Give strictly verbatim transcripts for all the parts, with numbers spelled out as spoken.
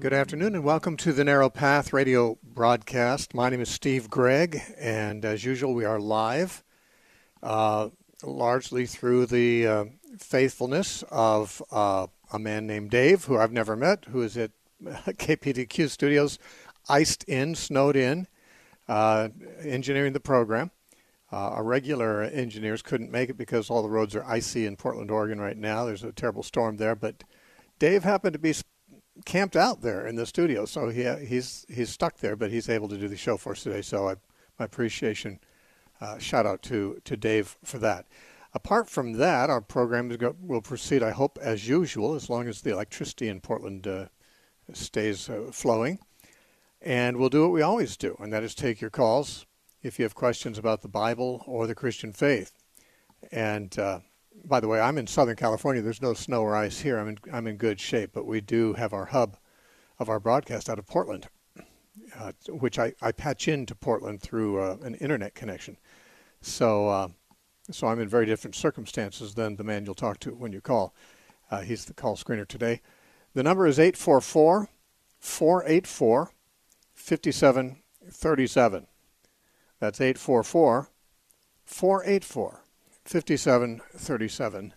good afternoon, and welcome to the Narrow Path radio broadcast. My name is Steve Gregg, and as usual, we are live, uh, largely through the uh, faithfulness of uh, a man named Dave, who I've never met, who is at K P D Q Studios, iced in, snowed in, uh, engineering the program. Uh, our regular engineers couldn't make it because all the roads are icy in Portland, Oregon right now. There's a terrible storm there, but Dave happened to be camped out there in the studio, so he he's he's stuck there, but he's able to do the show for us today. So I, my appreciation, uh, shout out to to Dave for that. Apart from that, our program is go, will proceed, I hope, as usual, as long as the electricity in Portland uh, stays uh, flowing, and we'll do what we always do, and that is take your calls if you have questions about the Bible or the Christian faith. And uh, by the way, I'm in Southern California. There's no snow or ice here. I'm in, I'm in good shape, but we do have our hub of our broadcast out of Portland, uh, which I, I patch into Portland through uh, an internet connection. So uh, so I'm in very different circumstances than the man you'll talk to when you call. Uh, he's the call screener today. The number is eight four four, four eight four, five seven three seven. That's eight four four, four eight four, five seven three seven.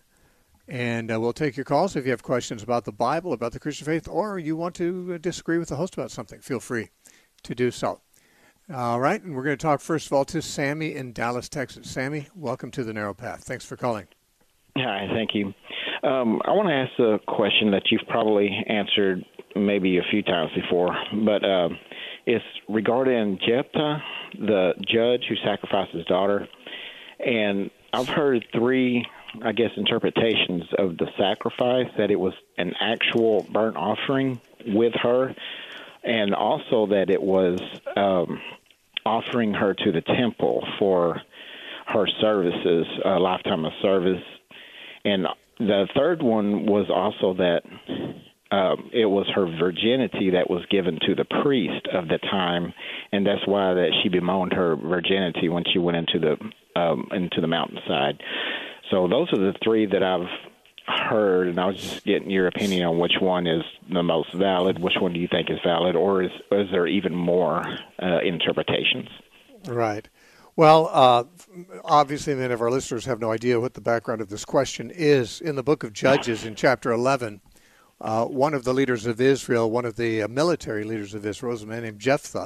And uh, we'll take your calls if you have questions about the Bible, about the Christian faith, or you want to disagree with the host about something. Feel free to do so. All right, and we're going to talk first of all to Sammy in Dallas, Texas. Sammy, welcome to the Narrow Path. Thanks for calling. Hi, thank you. Um, I want to ask a question that you've probably answered maybe a few times before, but uh, it's regarding Jephthah, the judge who sacrificed his daughter. And I've heard three, I guess, interpretations of the sacrifice, that it was an actual burnt offering with her, and also that it was um, offering her to the temple for her services, a lifetime of service. And the third one was also that um, it was her virginity that was given to the priest of the time, and that's why that she bemoaned her virginity when she went into the um, into the mountainside. So those are the three that I've heard, and I was just getting your opinion on which one is the most valid. Which one do you think is valid, or is, is there even more uh, interpretations? Right. Well, uh, obviously many of our listeners have no idea what the background of this question is. In the book of Judges, in chapter eleven, uh, one of the leaders of Israel, one of the uh, military leaders of Israel, was a man named Jephthah,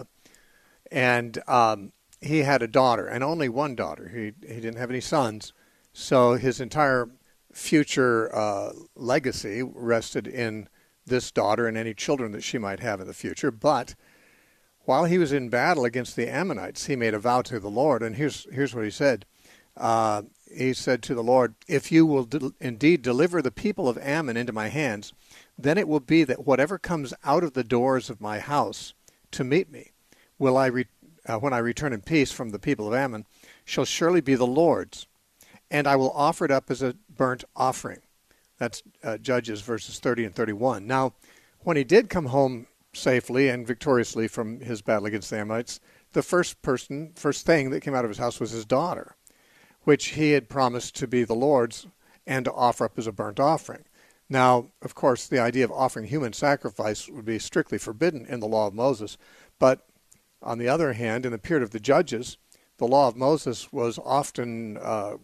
and um, he had a daughter, and only one daughter. He he didn't have any sons, so his entire future uh, legacy rested in this daughter and any children that she might have in the future. But while he was in battle against the Ammonites, he made a vow to the Lord, and here's here's what he said. Uh, he said to the Lord, "If you will de- indeed deliver the people of Ammon into my hands, then it will be that whatever comes out of the doors of my house to meet me, will I re- uh, when I return in peace from the people of Ammon, shall surely be the Lord's, and I will offer it up as a burnt offering." That's uh, Judges verses thirty and thirty-one. Now, when he did come home safely and victoriously from his battle against the Ammonites, the first person, first thing that came out of his house was his daughter, which he had promised to be the Lord's and to offer up as a burnt offering. Now, of course, the idea of offering human sacrifice would be strictly forbidden in the law of Moses, but on the other hand, in the period of the Judges, the law of Moses was often uh,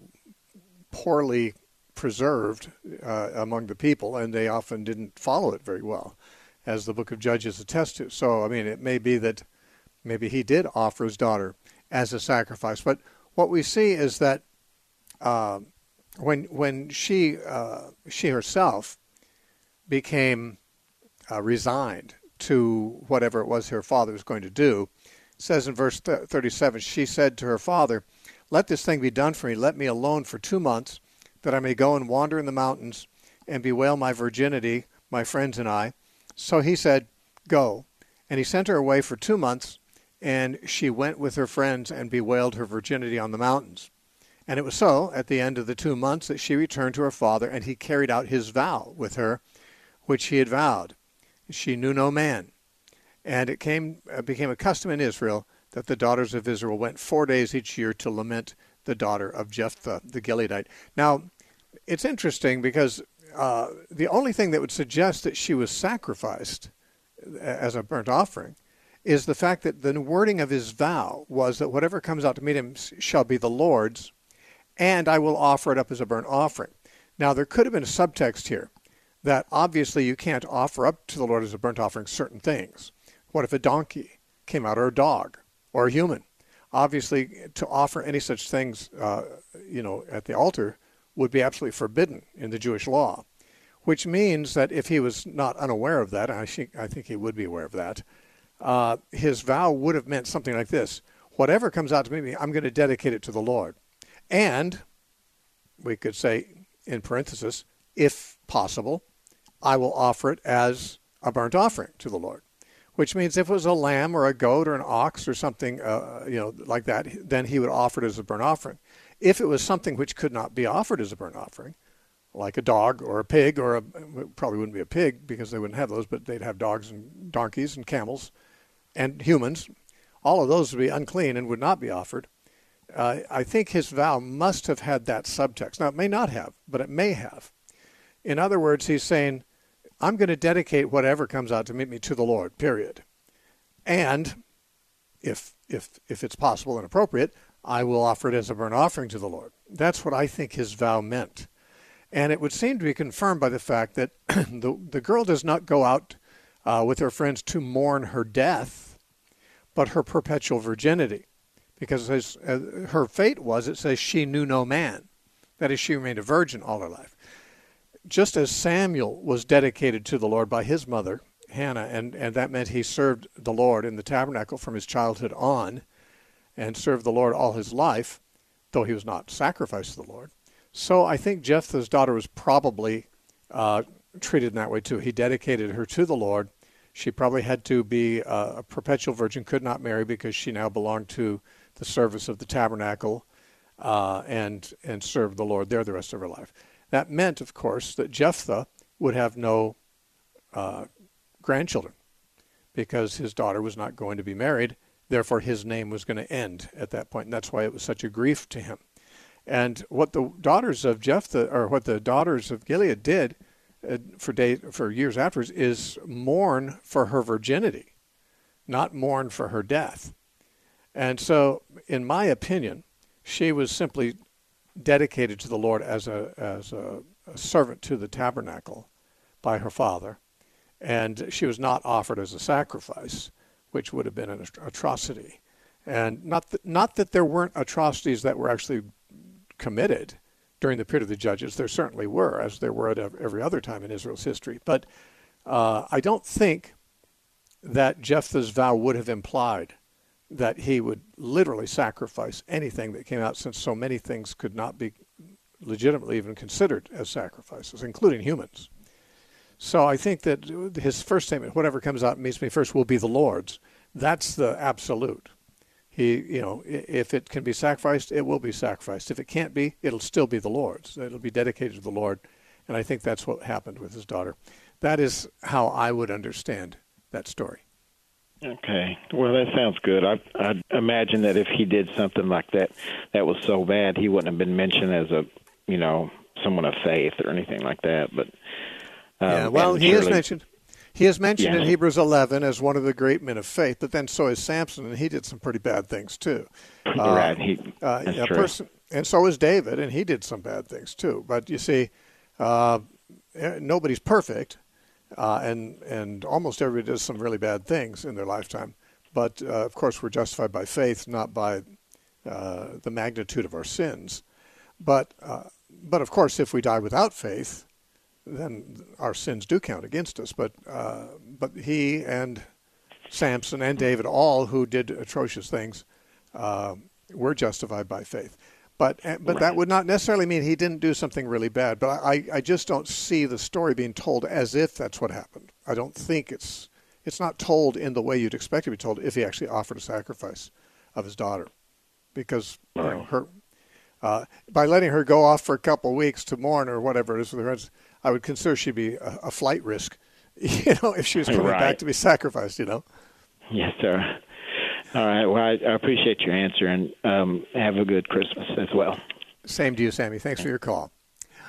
poorly preserved uh, among the people, and they often didn't follow it very well, as the book of Judges attests to. So, I mean, it may be that maybe he did offer his daughter as a sacrifice. But what we see is that uh, when when she uh, she herself became uh, resigned to whatever it was her father was going to do, it says in verse thirty-seven, she said to her father, "Let this thing be done for me. Let me alone for two months, that I may go and wander in the mountains and bewail my virginity, my friends and I." So he said, "Go." And he sent her away for two months, and she went with her friends and bewailed her virginity on the mountains. And it was so, at the end of the two months, that she returned to her father, and he carried out his vow with her, which he had vowed. She knew no man. And it came uh, became a custom in Israel that the daughters of Israel went four days each year to lament the daughter of Jephthah the Gileadite. Now, it's interesting because uh, the only thing that would suggest that she was sacrificed as a burnt offering is the fact that the wording of his vow was that whatever comes out to meet him shall be the Lord's, and I will offer it up as a burnt offering. Now, there could have been a subtext here that obviously you can't offer up to the Lord as a burnt offering certain things. What if a donkey came out, or a dog, or a human? Obviously, to offer any such things, uh, you know, at the altar would be absolutely forbidden in the Jewish law, which means that if he was not unaware of that, and I think, I think he would be aware of that, uh, his vow would have meant something like this: whatever comes out to me, I'm going to dedicate it to the Lord. And we could say, in parenthesis, if possible, I will offer it as a burnt offering to the Lord. Which means if it was a lamb or a goat or an ox or something, uh, you know, like that, then he would offer it as a burnt offering. If it was something which could not be offered as a burnt offering, like a dog or a pig, or a, probably wouldn't be a pig because they wouldn't have those, but they'd have dogs and donkeys and camels and humans. All of those would be unclean and would not be offered. Uh, I think his vow must have had that subtext. Now, it may not have, but it may have. In other words, he's saying, I'm going to dedicate whatever comes out to meet me to the Lord, period. And if if if it's possible and appropriate, I will offer it as a burnt offering to the Lord. That's what I think his vow meant. And it would seem to be confirmed by the fact that the, the girl does not go out uh, with her friends to mourn her death, but her perpetual virginity. Because as, uh, her fate was, it says she knew no man. That is, she remained a virgin all her life. Just as Samuel was dedicated to the Lord by his mother, Hannah, and, and that meant he served the Lord in the tabernacle from his childhood on, and served the Lord all his life, though he was not sacrificed to the Lord. So I think Jephthah's daughter was probably uh, treated in that way too. He dedicated her to the Lord. She probably had to be uh, a perpetual virgin, could not marry because she now belonged to the service of the tabernacle uh, and and served the Lord there the rest of her life. That meant, of course, that Jephthah would have no uh, grandchildren because his daughter was not going to be married. Therefore, his name was going to end at that point, and that's why it was such a grief to him. And what the daughters of Jephthah, or what the daughters of Gilead did uh, for day, for years afterwards, is mourn for her virginity, not mourn for her death. And so, in my opinion, she was simply dedicated to the Lord as a as a, a servant to the tabernacle by her father, and she was not offered as a sacrifice, which would have been an atrocity. And not that, not that there weren't atrocities that were actually committed during the period of the judges. There certainly were, as there were at every other time in Israel's history. But uh, I don't think that Jephthah's vow would have implied that he would literally sacrifice anything that came out, since so many things could not be legitimately even considered as sacrifices, including humans. So I think that his first statement, whatever comes out and meets me first, will be the Lord's. That's the absolute. He, you know, if it can be sacrificed, it will be sacrificed. If it can't be, it'll still be the Lord's. It'll be dedicated to the Lord. And I think that's what happened with his daughter. That is how I would understand that story. Okay. Well, that sounds good. I I imagine that if he did something like that that was so bad, he wouldn't have been mentioned as a, you know, someone of faith or anything like that. But um, yeah, well, he surely, is mentioned. He is mentioned yeah. in Hebrews eleven as one of the great men of faith, but then so is Samson, and he did some pretty bad things too. Right. Uh, he, uh, that's a true. person, and so is David, and he did some bad things too. But you see, uh, nobody's perfect. Uh, and and almost everybody does some really bad things in their lifetime. But, uh, of course, we're justified by faith, not by uh, the magnitude of our sins. But, uh, but of course, if we die without faith, then our sins do count against us. But, uh, but he and Samson and David, all who did atrocious things, uh, were justified by faith. But but that would not necessarily mean he didn't do something really bad. But I, I just don't see the story being told as if that's what happened. I don't think it's it's not told in the way you'd expect it to be told if he actually offered a sacrifice of his daughter. Because you know, her uh, by letting her go off for a couple of weeks to mourn or whatever it is with her friends, I would consider she'd be a, a flight risk, you know, if she was coming right. back to be sacrificed, you know. Yes, sir. All right. Well, I, I appreciate your answer, and um, have a good Christmas as well. Same to you, Sammy. Thanks for your call.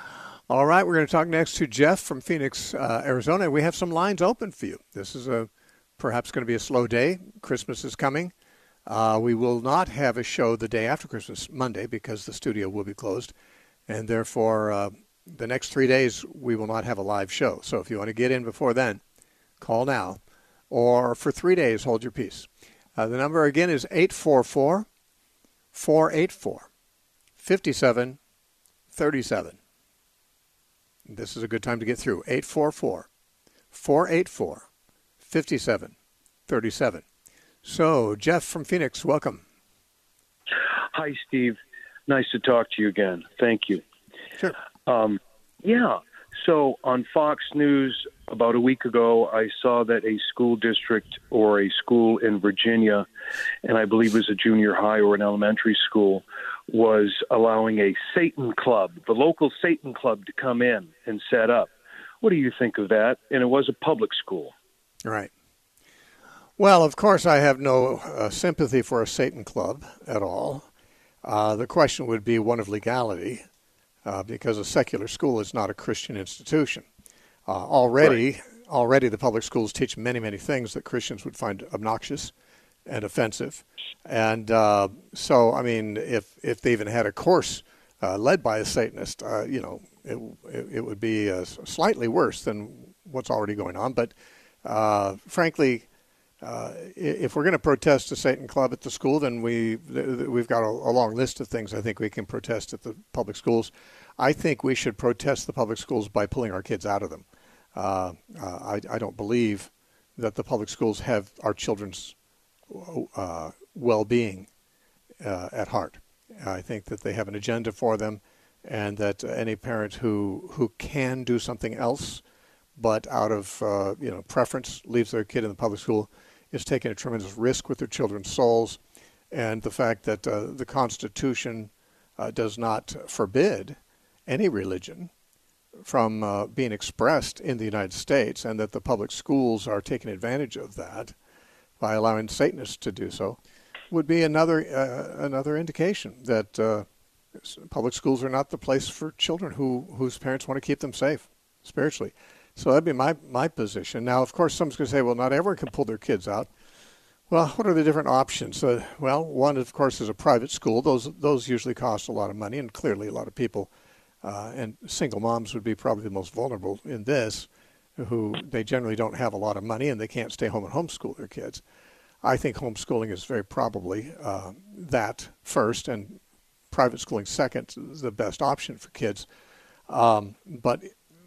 All right, we're going to talk next to Jeff from Phoenix, uh, Arizona. We have some lines open for you. This is a perhaps going to be a slow day. Christmas is coming. Uh, we will not have a show the day after Christmas, Monday, because the studio will be closed. And therefore, uh, the next three days, we will not have a live show. So if you want to get in before then, call now. Or for three days, hold your peace. Uh, the number again is eight four four, four eight four, five seven three seven. This is a good time to get through. eight four four, four eight four, five seven three seven. So, Jeff from Phoenix, welcome. Hi, Steve. Nice to talk to you again. Thank you. Sure. Um, yeah. So on Fox News about a week ago, I saw that a school district or a school in Virginia, and I believe it was a junior high or an elementary school, was allowing a Satan club, the local Satan club, to come in and set up. What do you think of that? And it was a public school. Right. Well, of course, I have no uh, sympathy for a Satan club at all. Uh, the question would be one of legality, uh, because a secular school is not a Christian institution. Uh, already, right. already the public schools teach many, many things that Christians would find obnoxious and offensive. And uh, so, I mean, if if they even had a course uh, led by a Satanist, uh, you know, it, it, it would be uh, slightly worse than what's already going on. But uh, frankly, Uh, if we're going to protest a Satan club at the school, then we, we've got a, a long list of things I think we can protest at the public schools. I think we should protest the public schools by pulling our kids out of them. Uh, uh, I, I don't believe that the public schools have our children's uh, well-being uh, at heart. I think that they have an agenda for them, and that any parent who, who can do something else but out of uh, you know preference leaves their kid in the public school is taking a tremendous risk with their children's souls. And the fact that uh, the Constitution uh, does not forbid any religion from uh, being expressed in the United States, and that the public schools are taking advantage of that by allowing Satanists to do so, would be another uh, another indication that uh, public schools are not the place for children who whose parents want to keep them safe spiritually. So that'd be my, my position. Now, of course, someone's going to say, well, not everyone can pull their kids out. Well, what are the different options? Uh, well, one, of course, is a private school. Those those usually cost a lot of money, and clearly a lot of people, uh, and single moms would be probably the most vulnerable in this, who they generally don't have a lot of money and they can't stay home and homeschool their kids. I think homeschooling is very probably uh, that first, and private schooling second is the best option for kids. Um, but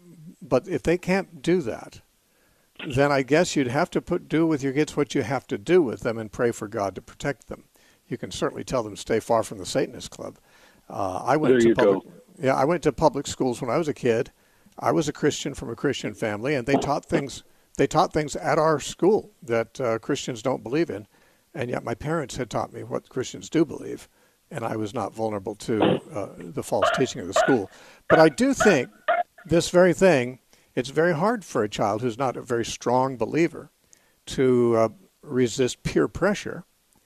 But if they can't do that, then I guess you'd have to put do with your kids what you have to do with them and pray for God to protect them. You can certainly tell them to stay far from the Satanist club. Uh, I went there to you public, go. Yeah, I went to public schools when I was a kid. I was a Christian from a Christian family, and they taught things. They taught things at our school that uh, Christians don't believe in, and yet my parents had taught me what Christians do believe, and I was not vulnerable to uh, the false teaching of the school. But I do think this very thing, it's very hard for a child who's not a very strong believer to uh, resist peer pressure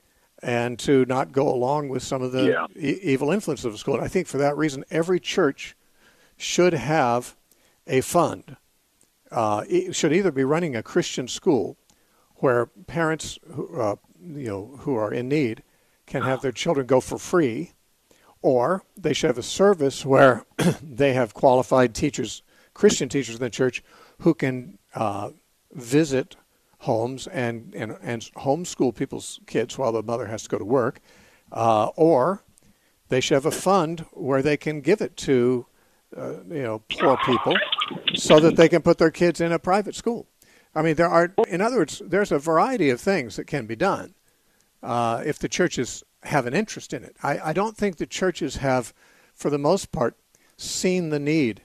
and to not go along with some of the yeah. e- evil influences of the school. And I think for that reason, every church should have a fund. Uh, it should either be running a Christian school where parents who, uh, you know, who are in need can have their children go for free, or they should have a service where they have qualified teachers, Christian teachers in the church, who can uh, visit homes and, and, and homeschool people's kids while the mother has to go to work. Uh, or they should have a fund where they can give it to uh, you know, poor people so that they can put their kids in a private school. I mean, there are, in other words, there's a variety of things that can be done uh, if the churches have an interest in it. I, I don't think the churches have, for the most part, seen the need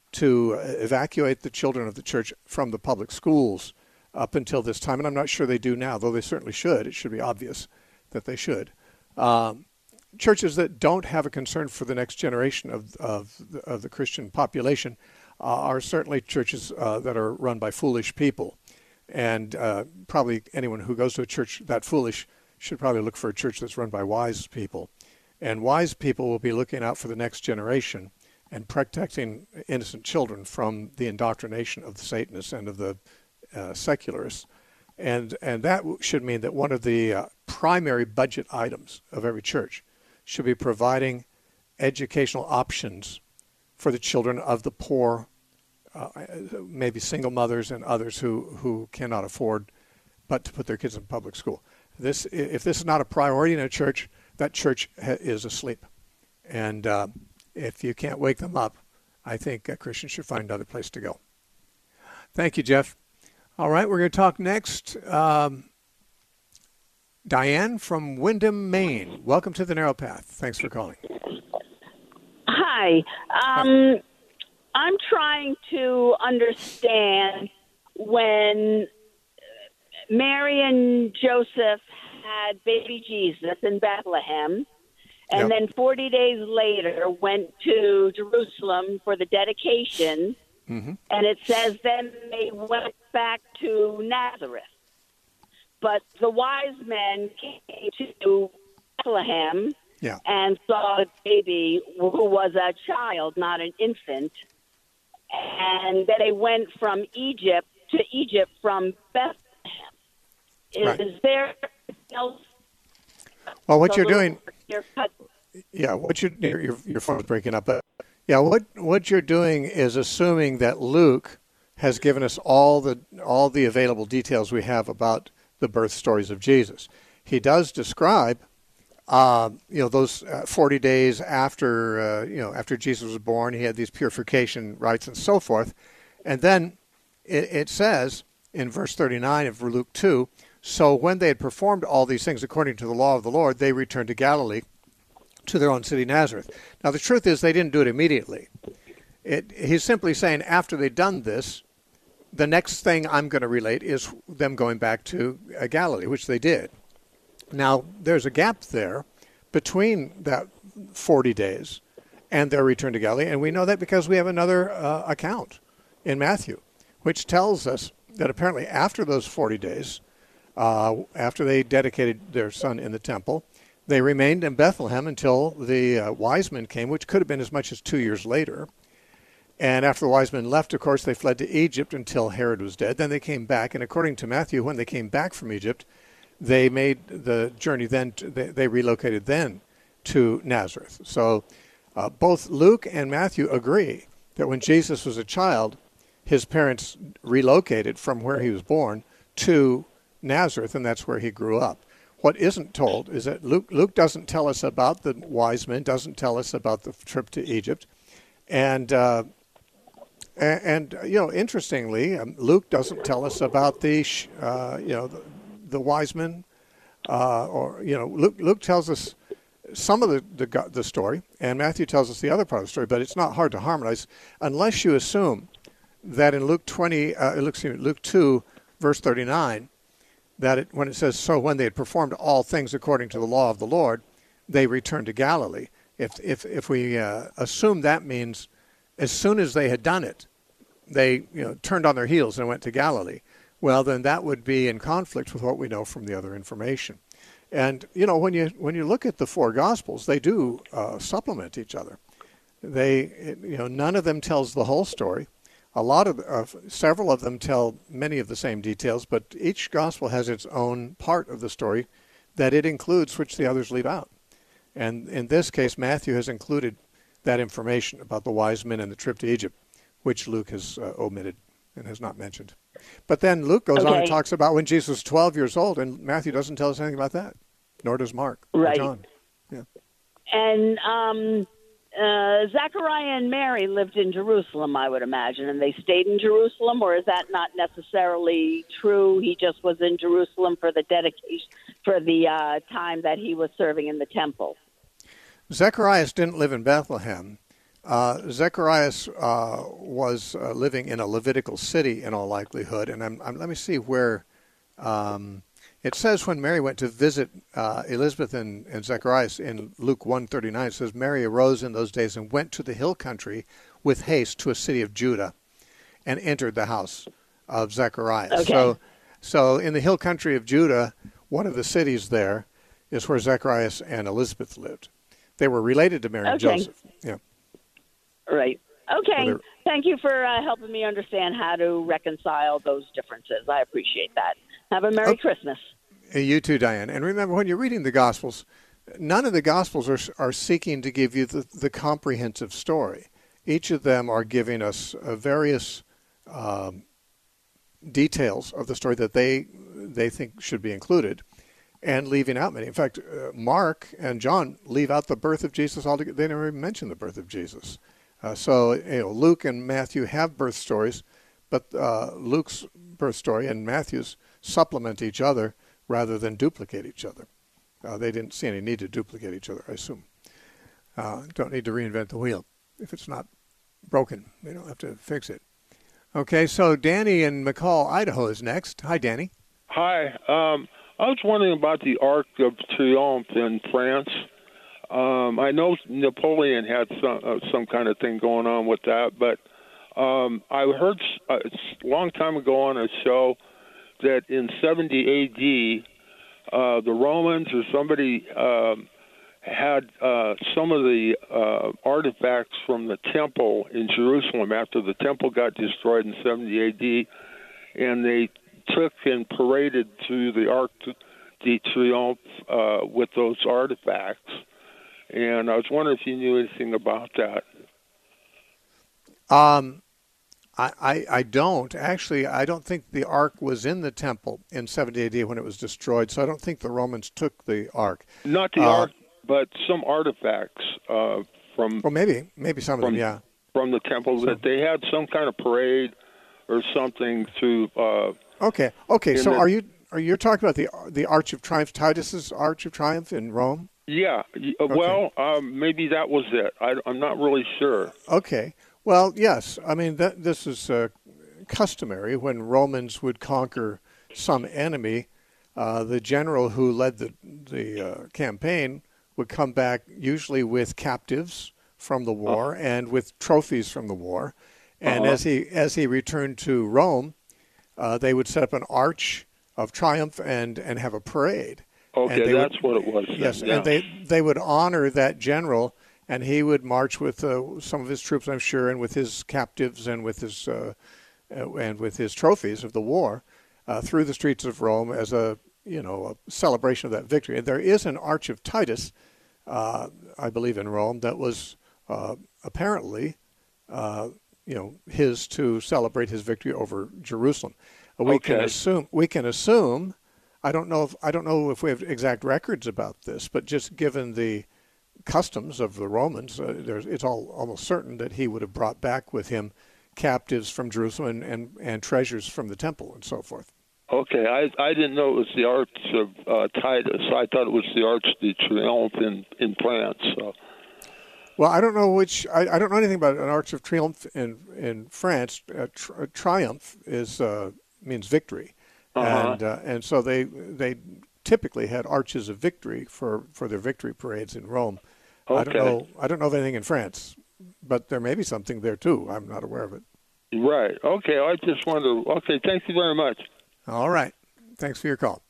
to evacuate the children of the church from the public schools up until this time, and I'm not sure they do now, though they certainly should. It should be obvious that they should. Um, churches that don't have a concern for the next generation of of the, of the Christian population uh, are certainly churches uh, that are run by foolish people, and uh, probably anyone who goes to a church that foolish should probably look for a church that's run by wise people. And wise people will be looking out for the next generation and protecting innocent children from the indoctrination of the Satanists and of the uh, secularists. And and that should mean that one of the uh, primary budget items of every church should be providing educational options for the children of the poor, uh, maybe single mothers and others who, who cannot afford but to put their kids in public school. This, if this is not a priority in a church, that church ha- is asleep. And uh, if you can't wake them up, I think uh, Christians should find another place to go. Thank you, Jeff. All right, we're going to talk next. Um, Diane from Windham, Maine. Welcome to the Narrow Path. Thanks for calling. Hi. Um, Hi. I'm trying to understand when Mary and Joseph had baby Jesus in Bethlehem, and yep. then forty days later went to Jerusalem for the dedication, mm-hmm. and it says then they went back to Nazareth. But the wise men came to Bethlehem yeah. and saw the baby who was a child, not an infant, and then they went from Egypt to Egypt from Bethlehem. Is right. there else? Well, what you're doing, yeah, what you your your, your phone's breaking up, but yeah, what what you're doing is assuming that Luke has given us all the all the available details we have about the birth stories of Jesus. He does describe, uh, you know, those uh, forty days after uh, you know after Jesus was born, he had these purification rites and so forth, and then it, it says in verse thirty-nine of Luke two. So when they had performed all these things according to the law of the Lord, they returned to Galilee, to their own city, Nazareth. Now, the truth is they didn't do it immediately. It, he's simply saying after they'd done this, the next thing I'm going to relate is them going back to uh, Galilee, which they did. Now, there's a gap there between that forty days and their return to Galilee, and we know that because we have another uh, account in Matthew, which tells us that apparently after those forty days, Uh, after they dedicated their son in the temple, they remained in Bethlehem until the uh, wise men came, which could have been as much as two years later. And after the wise men left, of course, they fled to Egypt until Herod was dead. Then they came back, and according to Matthew, when they came back from Egypt, they made the journey then, to, they, they relocated then to Nazareth. So uh, both Luke and Matthew agree that when Jesus was a child, his parents relocated from where he was born to Nazareth, and that's where he grew up. What isn't told is that Luke Luke doesn't tell us about the wise men, doesn't tell us about the trip to Egypt, and uh, and, and you know, interestingly, um, Luke doesn't tell us about the uh, you know the, the wise men, uh, or you know, Luke Luke tells us some of the, the the story, and Matthew tells us the other part of the story. But it's not hard to harmonize unless you assume that in Luke twenty, uh, Luke, excuse me, Luke two, verse thirty-nine. That it, when it says, so when they had performed all things according to the law of the Lord, they returned to Galilee. If if if we uh, assume that means as soon as they had done it, they you know turned on their heels and went to Galilee, well, then that would be in conflict with what we know from the other information. And you know when you when you look at the four Gospels, they do uh, supplement each other. They you know none of them tells the whole story. A lot of, uh, several of them tell many of the same details, but each gospel has its own part of the story that it includes, which the others leave out. And in this case, Matthew has included that information about the wise men and the trip to Egypt, which Luke has uh, omitted and has not mentioned. But then Luke goes okay. on and talks about when Jesus was twelve years old, and Matthew doesn't tell us anything about that, nor does Mark right. or John. Yeah. And um Uh, Zechariah and Mary lived in Jerusalem, I would imagine, and they stayed in Jerusalem, or is that not necessarily true? He just was in Jerusalem for the dedication, for the uh, time that he was serving in the temple. Zacharias didn't live in Bethlehem. Uh, Zacharias uh, was uh, living in a Levitical city in all likelihood, and I'm, I'm, let me see where... Um, It says when Mary went to visit uh, Elizabeth and, and Zacharias in Luke one thirty-nine, it says, Mary arose in those days and went to the hill country with haste to a city of Judah and entered the house of Zacharias. Okay. So, so in the hill country of Judah, one of the cities there is where Zacharias and Elizabeth lived. They were related to Mary okay. and Joseph. Yeah. Right. Okay. Whether, Thank you for uh, helping me understand how to reconcile those differences. I appreciate that. Have a Merry okay. Christmas. You too, Diane. And remember, when you're reading the Gospels, none of the Gospels are, are seeking to give you the, the comprehensive story. Each of them are giving us uh, various um, details of the story that they they think should be included, and leaving out many. In fact, uh, Mark and John leave out the birth of Jesus altogether. They never even mention the birth of Jesus. Uh, so, you know, Luke and Matthew have birth stories, but uh, Luke's birth story and Matthew's supplement each other rather than duplicate each other. Uh, they didn't see any need to duplicate each other, I assume. Uh, don't need to reinvent the wheel. If it's not broken, they don't have to fix it. Okay, so Danny in McCall, Idaho is next. Hi, Danny. Hi. Um, I was wondering about the Arc of Triomphe in France. Um, I know Napoleon had some uh, some kind of thing going on with that, but um, I heard a long time ago on a show that in seventy A D, uh, the Romans or somebody um, had uh, some of the uh, artifacts from the temple in Jerusalem after the temple got destroyed in seventy A D, and they took and paraded through the Arc de Triomphe uh, with those artifacts. And I was wondering if you knew anything about that. Um, I, I, I don't. Actually, I don't think the Ark was in the temple in seventy A D when it was destroyed, so I don't think the Romans took the Ark. Not the uh, Ark, but some artifacts uh, from... Well, maybe. Maybe some from, of them, yeah. From the temple, so, that they had some kind of parade or something through... Uh, okay, okay. So the, are you are you talking about the the Arch of Triumph, Titus's Arch of Triumph in Rome? Yeah. Okay. Well, um, maybe that was it. I, I'm not really sure. Okay. Well, yes. I mean, that, this is uh, customary when Romans would conquer some enemy. Uh, the general who led the the uh, campaign would come back usually with captives from the war uh-huh. and with trophies from the war. And uh-huh. as he as he returned to Rome, uh, they would set up an arch of triumph and, and have a parade. Okay, that's would, what it was. Yes, yeah. and they they would honor that general, and he would march with uh, some of his troops, I'm sure, and with his captives and with his uh, and with his trophies of the war uh, through the streets of Rome as a you know a celebration of that victory. And there is an Arch of Titus, uh, I believe, in Rome that was uh, apparently uh, you know his to celebrate his victory over Jerusalem. We okay. can assume we can assume. I don't know if I don't know if we have exact records about this, but just given the customs of the Romans, uh, there's, it's all almost certain that he would have brought back with him captives from Jerusalem and, and, and treasures from the temple and so forth. Okay, I I didn't know it was the Arch of uh, Titus. I thought it was the Arch de Triomphe in, in France. So. Well, I don't know which. I, I don't know anything about an Arch of Triomphe in in France. Uh, tri- triumph is uh, means victory. Uh-huh. And uh, and so they they typically had arches of victory for, for their victory parades in Rome. Okay. I don't know I don't know of anything in France, but there may be something there too. I'm not aware of it. Right. Okay. I just wanted to. Okay. Thank you very much. All right. Thanks for your call.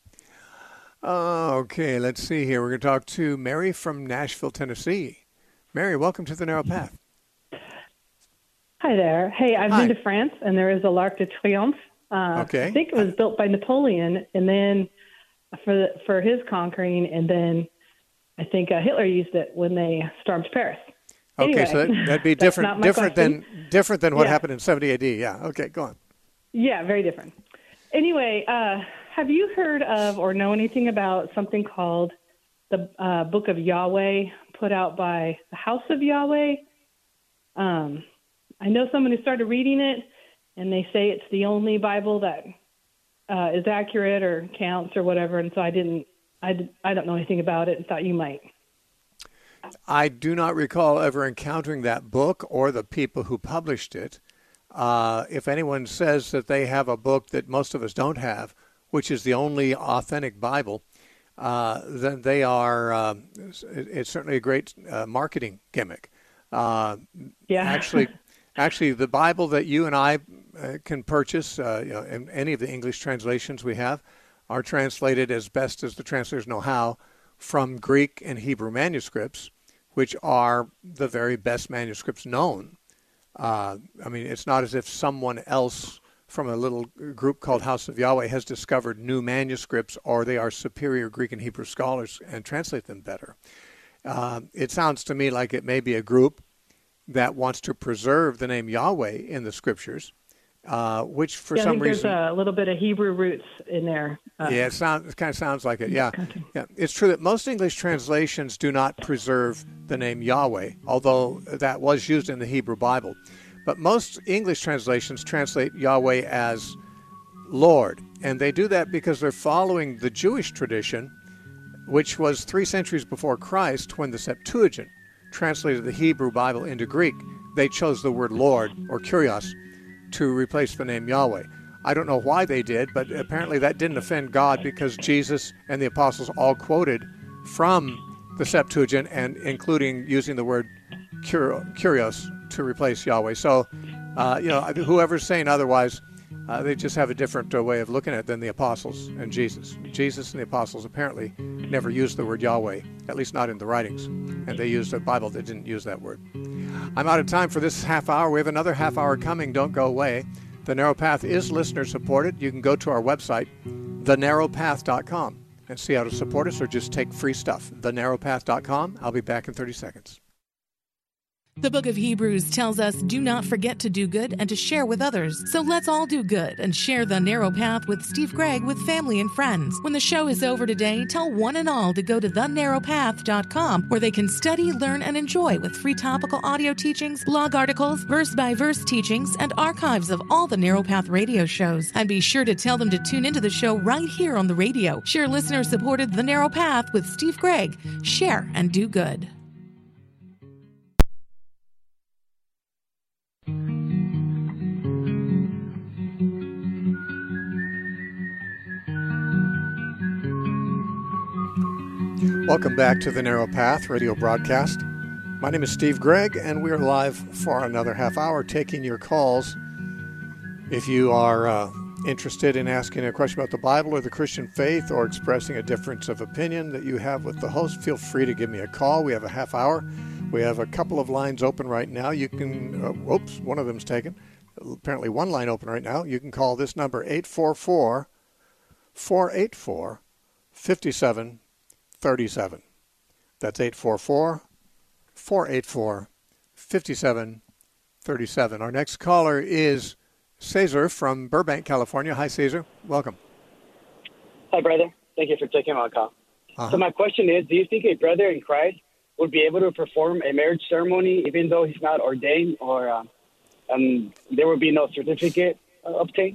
Uh, okay. Let's see here. We're going to talk to Mary from Nashville, Tennessee. Mary, welcome to the Narrow Path. Hi there. Hey, I've Hi. been to France, and there is a L'Arc de Triomphe. Uh, okay. I think it was built by Napoleon, and then for the, for his conquering, and then I think uh, Hitler used it when they stormed Paris. Okay, Anyway, so that, that'd be different, different question. than different than what Yeah. happened in seventy A D. Yeah. Okay, go on. Yeah, very different. Anyway, uh, have you heard of or know anything about something called the uh, Book of Yahweh, put out by the House of Yahweh? Um, I know someone who started reading it, and they say it's the only Bible that uh, is accurate or counts or whatever. And so I didn't, I, I don't know anything about it and thought you might. I do not recall ever encountering that book or the people who published it. Uh, if anyone says that they have a book that most of us don't have, which is the only authentic Bible, uh, then they are, um, it's certainly a great uh, marketing gimmick. Uh, Yeah. Actually, actually, the Bible that you and I uh, can purchase, uh, you know, in any of the English translations we have, are translated as best as the translators know how from Greek and Hebrew manuscripts, which are the very best manuscripts known Uh, I mean, it's not as if someone else from a little group called House of Yahweh has discovered new manuscripts, or they are superior Greek and Hebrew scholars and translate them better. Uh, it sounds to me like it may be a group that wants to preserve the name Yahweh in the scriptures, uh, which for yeah, some I think reason... there's a little bit of Hebrew roots in there. Uh, yeah, it, sound, it kind of sounds like it, yeah. yeah. It's true that most English translations do not preserve the name Yahweh, although that was used in the Hebrew Bible. But most English translations translate Yahweh as Lord, and they do that because they're following the Jewish tradition, which was three centuries before Christ, when the Septuagint translated the Hebrew Bible into Greek. They chose the word Lord, or Kyrios, to replace the name Yahweh. I don't know why they did, but apparently that didn't offend God, because Jesus and the apostles all quoted from the Septuagint, and including using the word Kyrios to replace Yahweh. So, uh, you know, whoever's saying otherwise, uh, they just have a different uh, way of looking at it than the apostles and Jesus. Jesus and the apostles apparently never used the word Yahweh, at least not in the writings, and they used a Bible that didn't use that word. I'm out of time for this half hour. We have another half hour coming. Don't go away. The Narrow Path is listener supported. You can go to our website, the narrow path dot com, and see how to support us, or just take free stuff. the narrow path dot com. I'll be back in thirty seconds. The book of Hebrews tells us, do not forget to do good and to share with others. So let's all do good and share the narrow path with Steve Gregg with family and friends. When the show is over today, tell one and all to go to the narrow path dot com, where they can study, learn, and enjoy with free topical audio teachings, blog articles, verse-by-verse teachings, and archives of all the Narrow Path radio shows. And be sure to tell them to tune into the show right here on the radio. Share listener-supported The Narrow Path with Steve Gregg. Share and do good. Welcome back to the Narrow Path radio broadcast. My name is Steve Gregg, and we are live for another half hour taking your calls. If you are uh, interested in asking a question about the Bible or the Christian faith, or expressing a difference of opinion that you have with the host, feel free to give me a call. We have a half hour. We have a couple of lines open right now. You can, uh, whoops, one of them's taken. Apparently one line open right now. You can call this number, eight four four, four eight four, five seven thirty-seven. That's eight four four, four eight four, five seven thirty-seven. Our next caller is Cesar from Burbank, California. Hi, Cesar. Welcome. Hi, brother. Thank you for taking my call. Uh-huh. So my question is, do you think a brother in Christ would be able to perform a marriage ceremony even though he's not ordained, or uh, um, there would be no certificate uh, obtained?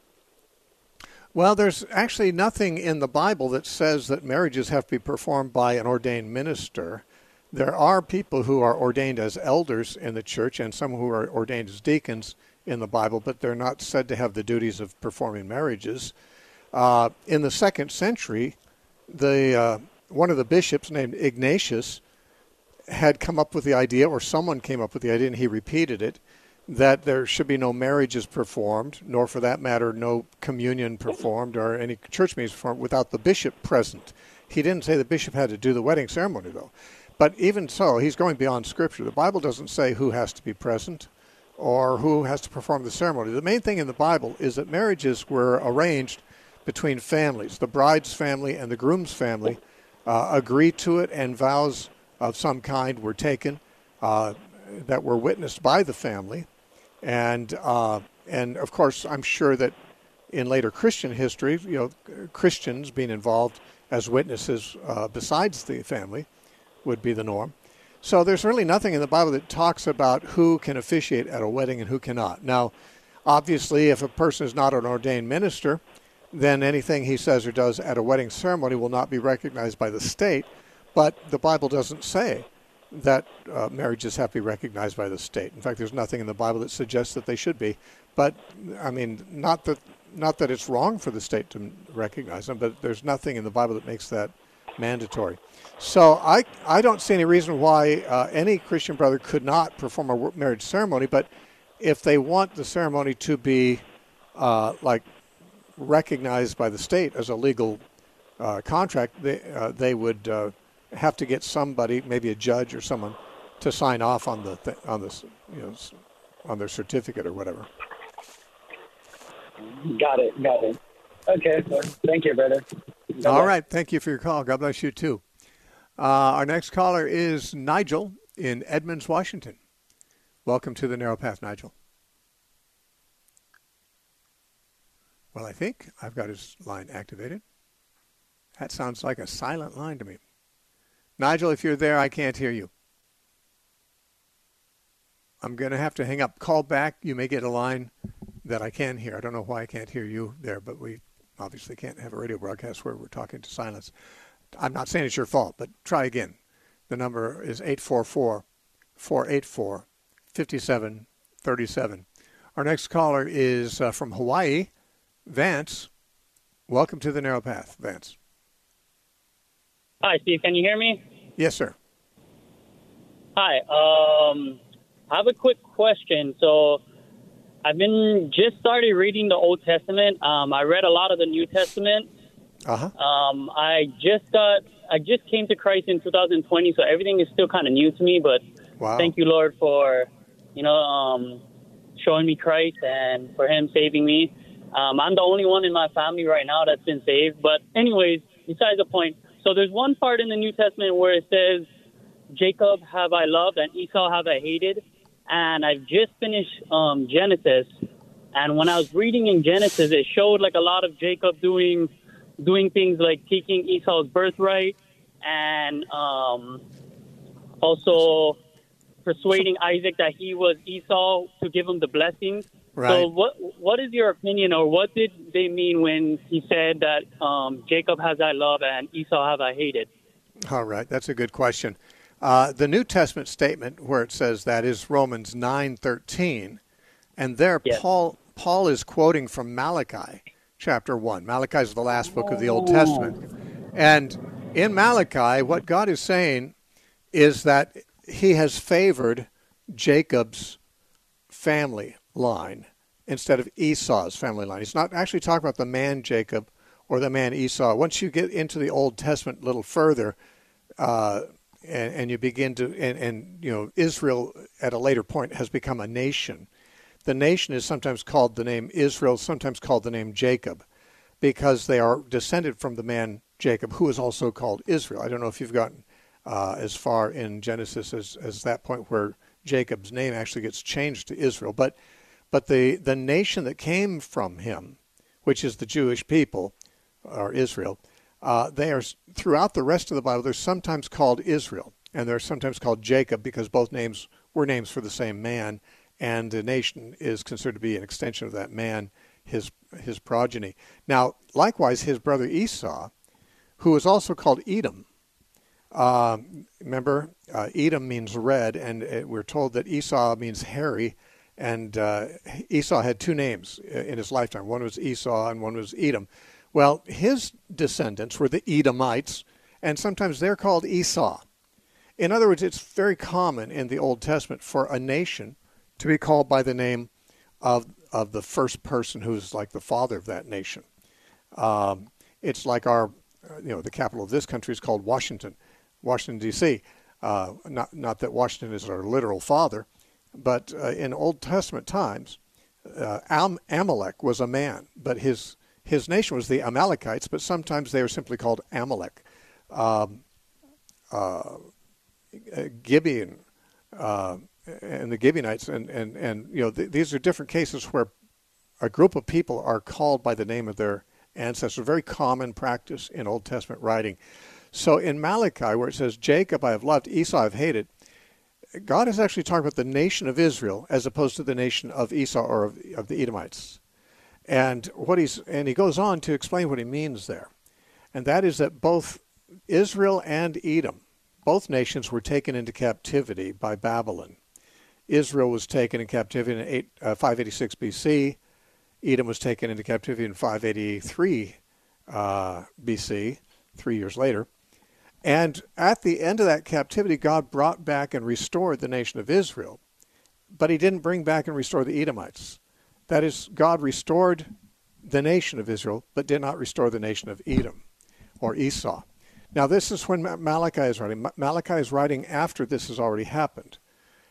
Well, there's actually nothing in the Bible that says that marriages have to be performed by an ordained minister. There are people who are ordained as elders in the church, and some who are ordained as deacons in the Bible, but they're not said to have the duties of performing marriages. Uh, in the second century, the uh, one of the bishops named Ignatius had come up with the idea, or someone came up with the idea, and he repeated it, that there should be no marriages performed, nor for that matter no communion performed or any church meetings performed without the bishop present. He didn't say the bishop had to do the wedding ceremony, though. But even so, he's going beyond Scripture. The Bible doesn't say who has to be present or who has to perform the ceremony. The main thing in the Bible is that marriages were arranged between families. The bride's family and the groom's family uh, agreed to it, and vows of some kind were taken uh, that were witnessed by the family. And uh, and of course, I'm sure that in later Christian history, you know, Christians being involved as witnesses uh, besides the family would be the norm. So there's really nothing in the Bible that talks about who can officiate at a wedding and who cannot. Now, obviously, if a person is not an ordained minister, then anything he says or does at a wedding ceremony will not be recognized by the state. But the Bible doesn't say that uh, marriages have to be recognized by the state. In fact, there's nothing in the Bible that suggests that they should be. But, I mean, not that not that it's wrong for the state to recognize them, but there's nothing in the Bible that makes that mandatory. So I I don't see any reason why uh, any Christian brother could not perform a marriage ceremony, but if they want the ceremony to be, uh, like, recognized by the state as a legal uh, contract, they, uh, they would... Uh, have to get somebody, maybe a judge or someone, to sign off on the th- on this, you know, on their certificate or whatever. Got it. Got it. Okay. Well, thank you, brother. God All bless. right. Thank you for your call. God bless you, too. Uh, our next caller is Nigel in Edmonds, Washington. Welcome to the Narrow Path, Nigel. Well, I think I've got his line activated. That sounds like a silent line to me. Nigel, if you're there, I can't hear you. I'm going to have to hang up. Call back. You may get a line that I can hear. I don't know why I can't hear you there, but we obviously can't have a radio broadcast where we're talking to silence. I'm not saying it's your fault, but try again. The number is eight four four, four eight four, five seven three seven. Our next caller is uh, from Hawaii, Vance. Welcome to the Narrow Path, Vance. Hi, Steve. Can you hear me? Yes, sir. Hi. Um, I have a quick question. So I've been just started reading the Old Testament. Um, I read a lot of the New Testament. Uh-huh. Um, I just got, I just came to Christ in two thousand twenty, so everything is still kind of new to me. But wow. Thank you, Lord, for you know um, showing me Christ and for Him saving me. Um, I'm the only one in my family right now that's been saved. But anyways, besides the point. So there's one part in the New Testament where it says, "Jacob have I loved and Esau have I hated." And I've just finished um, Genesis. And when I was reading in Genesis, it showed like a lot of Jacob doing doing things like taking Esau's birthright and um, also persuading Isaac that he was Esau to give him the blessings. Right. So what what is your opinion, or what did they mean when he said that um, Jacob has I loved and Esau have I hated? All right. That's a good question. Uh, the New Testament statement where it says that is Romans nine thirteen. And there Yes. Paul Paul is quoting from Malachi chapter one. Malachi is the last book of the Old Testament. And in Malachi, what God is saying is that he has favored Jacob's family line instead of Esau's family line. He's not actually talking about the man Jacob or the man Esau. Once you get into the Old Testament a little further, uh, and, and you begin to, and, and you know, Israel at a later point has become a nation. The nation is sometimes called the name Israel, sometimes called the name Jacob, because they are descended from the man Jacob, who is also called Israel. I don't know if you've gotten uh, as far in Genesis as, as that point where Jacob's name actually gets changed to Israel. But but the, the nation that came from him, which is the Jewish people, or Israel, uh, they are, throughout the rest of the Bible, they're sometimes called Israel, and they're sometimes called Jacob because both names were names for the same man, and the nation is considered to be an extension of that man, his his progeny. Now, likewise, his brother Esau, who is also called Edom. Um, remember, uh, Edom means red, and uh, we're told that Esau means hairy, and uh, Esau had two names in his lifetime. One was Esau and one was Edom. Well, his descendants were the Edomites, and sometimes they're called Esau. In other words, it's very common in the Old Testament for a nation to be called by the name of of the first person who's like the father of that nation. Um, it's like our, you know, the capital of this country is called Washington, Washington, D C Uh, not not that Washington is our literal father, but uh, in Old Testament times, uh, Am- Amalek was a man, but his his nation was the Amalekites, but sometimes they were simply called Amalek. Um, uh, Gibeon, uh, and the Gibeonites, and, and, and you know, th- these are different cases where a group of people are called by the name of their ancestor. Very common practice in Old Testament writing. So in Malachi, where it says, Jacob I have loved, Esau I have hated, God is actually talking about the nation of Israel as opposed to the nation of Esau or of, of the Edomites. And what he's and he goes on to explain what he means there. And that is that both Israel and Edom, both nations were taken into captivity by Babylon. Israel was taken in captivity in eight, uh, five eighty-six B C. Edom was taken into captivity in five eighty-three uh, B C, three years later. And at the end of that captivity, God brought back and restored the nation of Israel. But he didn't bring back and restore the Edomites. That is, God restored the nation of Israel, but did not restore the nation of Edom or Esau. Now, this is when Malachi is writing. Malachi is writing after this has already happened.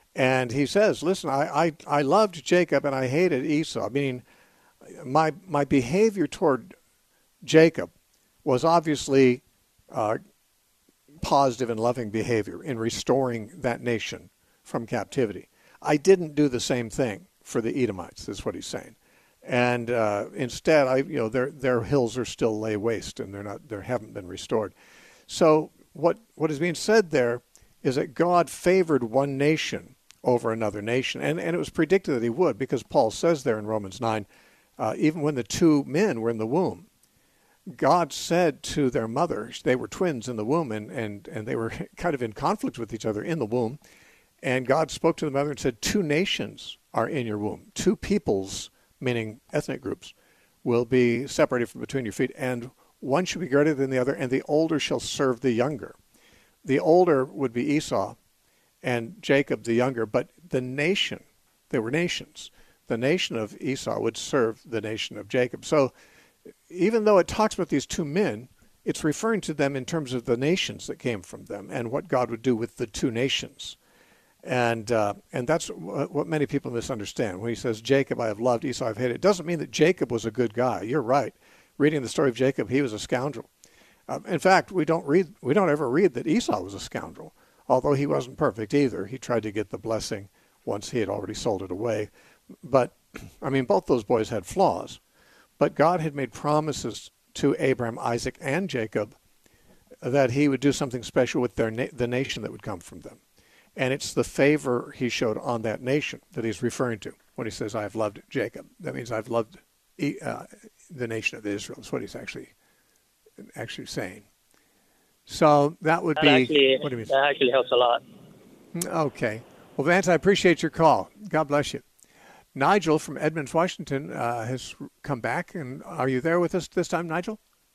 And he says, listen, I, I, I loved Jacob and I hated Esau. Meaning my, my behavior toward Jacob was obviously uh, positive and loving behavior in restoring that nation from captivity. I didn't do the same thing for the Edomites, is what he's saying. And uh, instead, I, you know, their their hills are still lay waste, and they're not, they haven't been restored. So what what is being said there is that God favored one nation over another nation, and and it was predicted that He would, because Paul says there in Romans nine, uh, even when the two men were in the womb, God said to their mother, they were twins in the womb, and and and they were kind of in conflict with each other in the womb, and God spoke to the mother and said, two nations are in your womb, two peoples, meaning ethnic groups, will be separated from between your feet, and one shall be greater than the other, and the older shall serve the younger. The older would be Esau, and Jacob the younger, but the nation, they were nations. The nation of Esau would serve the nation of Jacob. So even though it talks about these two men, it's referring to them in terms of the nations that came from them and what God would do with the two nations. And uh, and that's what many people misunderstand. When he says, Jacob I have loved, Esau I have hated, it doesn't mean that Jacob was a good guy. You're right. Reading the story of Jacob, he was a scoundrel. Uh, in fact, we don't read, we don't ever read that Esau was a scoundrel, although he wasn't perfect either. He tried to get the blessing once he had already sold it away. But, I mean, both those boys had flaws. But God had made promises to Abraham, Isaac, and Jacob that he would do something special with their na- the nation that would come from them. And it's the favor he showed on that nation that he's referring to when he says, I have loved Jacob. That means I've loved uh, the nation of Israel. That's what he's actually actually saying. So that would that be... Actually, what do you mean? That actually helps a lot. Okay. Well, Vance, I appreciate your call. God bless you. Nigel from Edmonds, Washington, uh, has come back. And are you there with us this time, Nigel?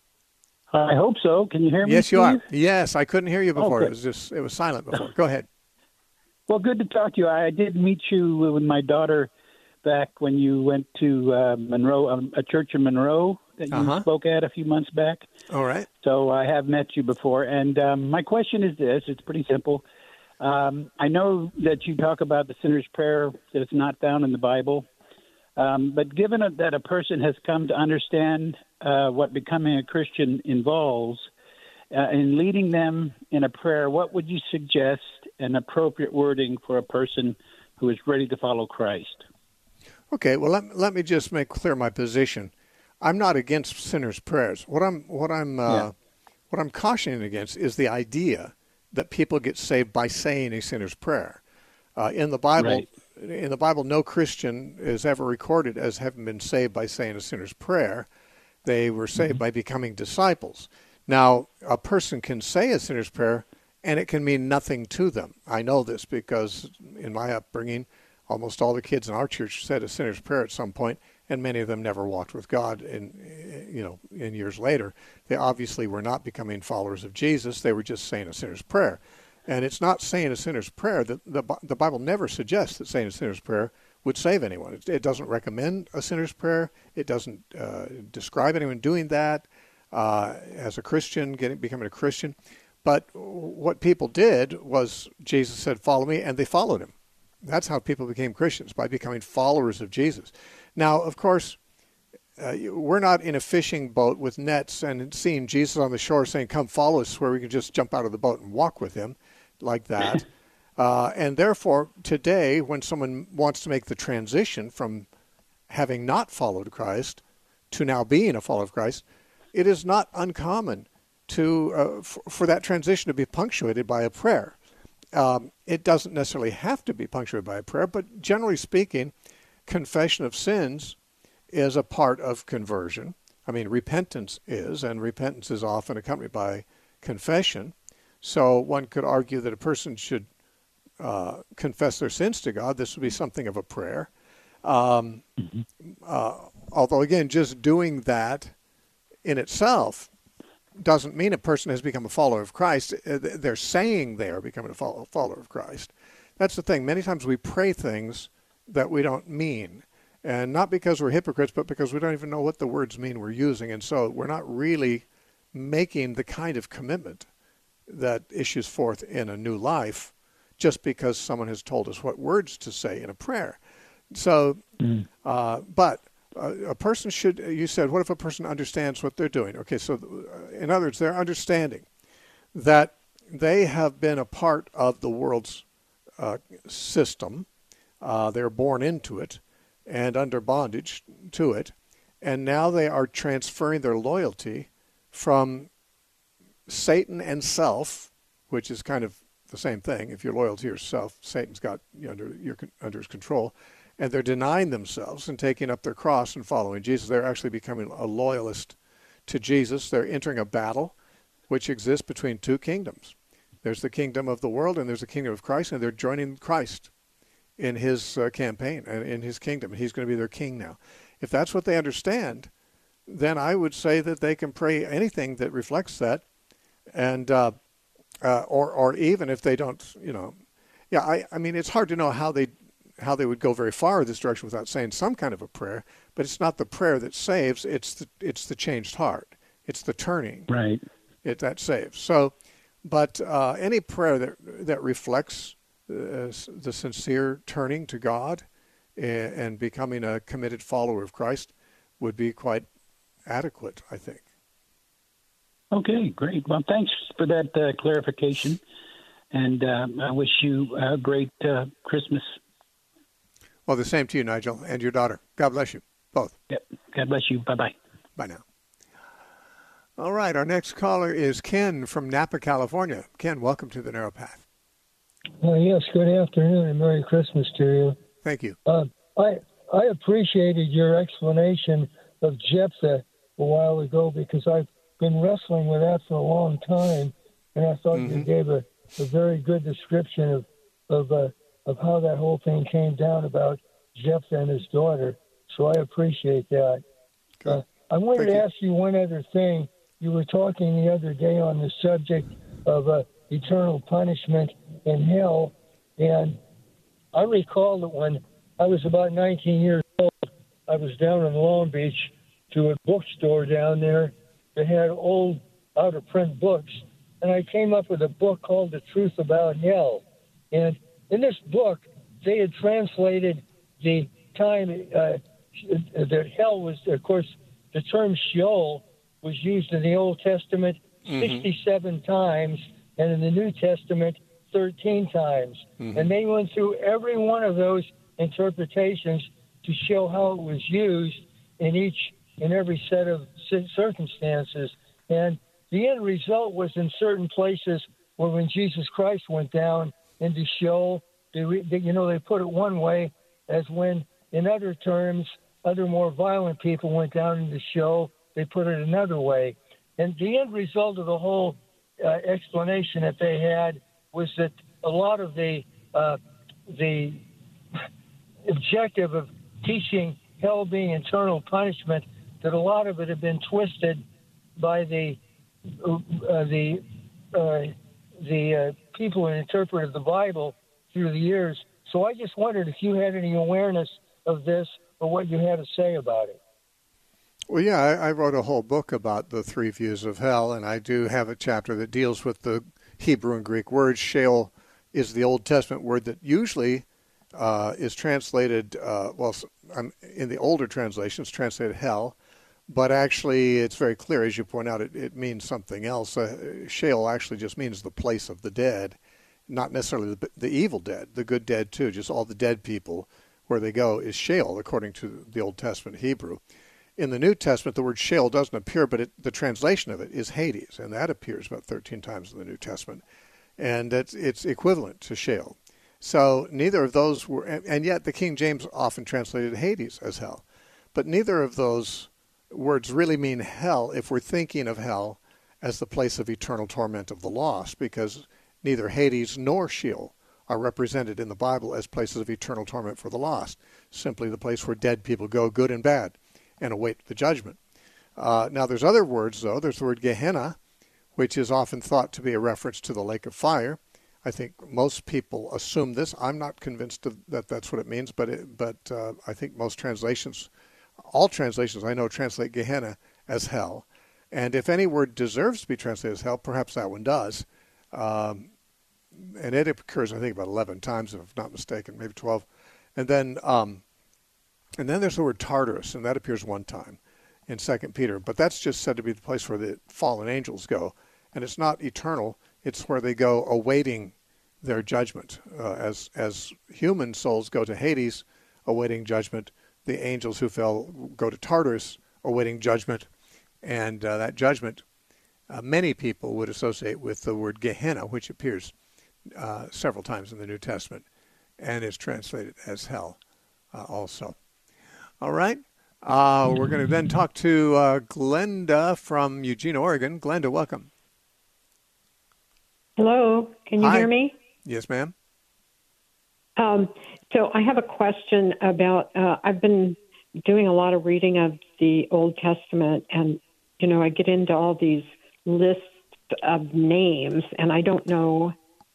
I hope so. Can you hear me, Yes, you Steve? are. Yes, I couldn't hear you before. Okay. It was just it was silent before. Go ahead. Well, good to talk to you. I did meet you with my daughter back when you went to uh, Monroe, um, a church in Monroe that you Uh-huh. spoke at a few months back. All right. So I have met you before. And um, my question is this. It's pretty simple. Um, I know that you talk about the sinner's prayer, that it's not found in the Bible. Um, but given that a person has come to understand uh, what becoming a Christian involves, uh, in leading them in a prayer, what would you suggest an appropriate wording for a person who is ready to follow Christ? Okay, well, let, let me just make clear my position. I'm not against sinners' prayers. What I'm what I'm uh, Yeah. what I'm cautioning against is the idea that people get saved by saying a sinner's prayer. Uh, in the Bible, Right. in the Bible, no Christian is ever recorded as having been saved by saying a sinner's prayer. They were saved Mm-hmm. by becoming disciples. Now, a person can say a sinner's prayer, and it can mean nothing to them. I know this because in my upbringing, almost all the kids in our church said a sinner's prayer at some point, and many of them never walked with God. In you know, in years later, they obviously were not becoming followers of Jesus. They were just saying a sinner's prayer, and it's not saying a sinner's prayer. The the, the Bible never suggests that saying a sinner's prayer would save anyone. It, it doesn't recommend a sinner's prayer. It doesn't uh, describe anyone doing that uh, as a Christian, getting becoming a Christian. But what people did was Jesus said, "Follow me," and they followed him. That's how people became Christians, by becoming followers of Jesus. Now, of course, uh, we're not in a fishing boat with nets and seeing Jesus on the shore saying, "Come follow us," where we can just jump out of the boat and walk with him like that. uh, and therefore, today, when someone wants to make the transition from having not followed Christ to now being a follower of Christ, it is not uncommon to uh, f- for that transition to be punctuated by a prayer. Um, it doesn't necessarily have to be punctuated by a prayer, but generally speaking, confession of sins is a part of conversion. I mean, repentance is, and repentance is often accompanied by confession. So one could argue that a person should uh, confess their sins to God. This would be something of a prayer. Um, mm-hmm. uh, although, again, just doing that in itself doesn't mean a person has become a follower of Christ. They're saying they are becoming a follower of Christ. That's the thing. Many times we pray things that we don't mean, and not because we're hypocrites, but because we don't even know what the words mean we're using, and so we're not really making the kind of commitment that issues forth in a new life just because someone has told us what words to say in a prayer. So, mm. uh, but uh, a person should, you said, what if a person understands what they're doing? Okay, so uh, in other words, they're understanding that they have been a part of the world's uh, system. Uh, they're born into it and under bondage to it. And now they are transferring their loyalty from Satan and self, which is kind of the same thing. If you're loyal to yourself, Satan's got you under your under his control, and they're denying themselves and taking up their cross and following Jesus. They're actually becoming a loyalist to Jesus. They're entering a battle which exists between two kingdoms. There's the kingdom of the world, and there's the kingdom of Christ, and they're joining Christ in his uh, campaign and in his kingdom. He's going to be their king now. If that's what they understand, then I would say that they can pray anything that reflects that, and uh, uh, or or even if they don't, you know, yeah. I, I mean, it's hard to know how they how they would go very far in this direction without saying some kind of a prayer. But it's not the prayer that saves; it's the it's the changed heart. It's the turning, right? It that saves. So, but uh, any prayer that that reflects uh, the sincere turning to God and, and becoming a committed follower of Christ would be quite adequate, I think. Okay, great. Well, thanks for that uh, clarification, and uh, I wish you a great uh, Christmas. Well, the same to you, Nigel, and your daughter. God bless you, both. Yep. God bless you. Bye-bye. Bye now. All right, our next caller is Ken from Napa, California. Ken, welcome to the Narrow Path. Well, yes, good afternoon and Merry Christmas to you. Thank you. Uh, I I appreciated your explanation of Jephthah a while ago because I've been wrestling with that for a long time, and I thought mm-hmm. you gave a, a very good description of of uh, of how that whole thing came down about Jephthah and his daughter. So I appreciate that. Uh, I wanted Thank to you. ask you one other thing. You were talking the other day on the subject of uh, eternal punishment in hell, and I recall that when I was about nineteen years old, I was down in Long Beach to a bookstore down there that had old out-of-print books, and I came up with a book called The Truth About Hell. And in this book, they had translated the time uh, that hell was, of course, the term Sheol was used in the Old Testament mm-hmm. sixty-seven times, and in the New Testament, thirteen times. Mm-hmm. And they went through every one of those interpretations to show how it was used in each in every set of circumstances. And the end result was in certain places where when Jesus Christ went down into Sheol, they, they, you know, they put it one way, as when in other terms, other more violent people went down into Sheol, they put it another way. And the end result of the whole uh, explanation that they had was that a lot of the uh, the objective of teaching hell being eternal punishment, that a lot of it had been twisted by the uh, the uh, the uh, people who interpreted the Bible through the years. So I just wondered if you had any awareness of this or what you had to say about it. Well, yeah, I, I wrote a whole book about the three views of hell, and I do have a chapter that deals with the Hebrew and Greek words. Sheol is the Old Testament word that usually uh, is translated, uh, well, in the older translations, translated hell, but actually it's very clear, as you point out, it, it means something else. Uh, Sheol actually just means the place of the dead, not necessarily the, the evil dead, the good dead too, just all the dead people. Where they go is Sheol, according to the Old Testament Hebrew. In the New Testament, the word Sheol doesn't appear, but it, the translation of it is Hades, and that appears about thirteen times in the New Testament. And it's, it's equivalent to Sheol. So neither of those were, and, and yet the King James often translated Hades as hell. But neither of those words really mean hell if we're thinking of hell as the place of eternal torment of the lost, because neither Hades nor Sheol are represented in the Bible as places of eternal torment for the lost, simply the place where dead people go, good and bad, and await the judgment. Uh, now, there's other words, though. There's the word Gehenna, which is often thought to be a reference to the lake of fire. I think most people assume this. I'm not convinced of that that's what it means, but it, but uh, I think most translations, all translations I know, translate Gehenna as hell. And if any word deserves to be translated as hell, perhaps that one does. Um, and it occurs, I think, about eleven times, if I'm not mistaken, maybe twelve. And then, um, and then there's the word Tartarus, and that appears one time in Second Peter. But that's just said to be the place where the fallen angels go, and it's not eternal. It's where they go awaiting their judgment. Uh, as as human souls go to Hades, awaiting judgment, the angels who fell go to Tartarus, awaiting judgment, and uh, that judgment, uh, many people would associate with the word Gehenna, which appears uh, several times in the New Testament, and is translated as hell uh, also. All right. Uh, we're going to then talk to uh, Glenda from Eugene, Oregon. Glenda, welcome. Hello. Can you Hi. hear me? Yes, ma'am. Um, so I have a question about, uh, I've been doing a lot of reading of the Old Testament, and, you know, I get into all these lists of names, and I don't know,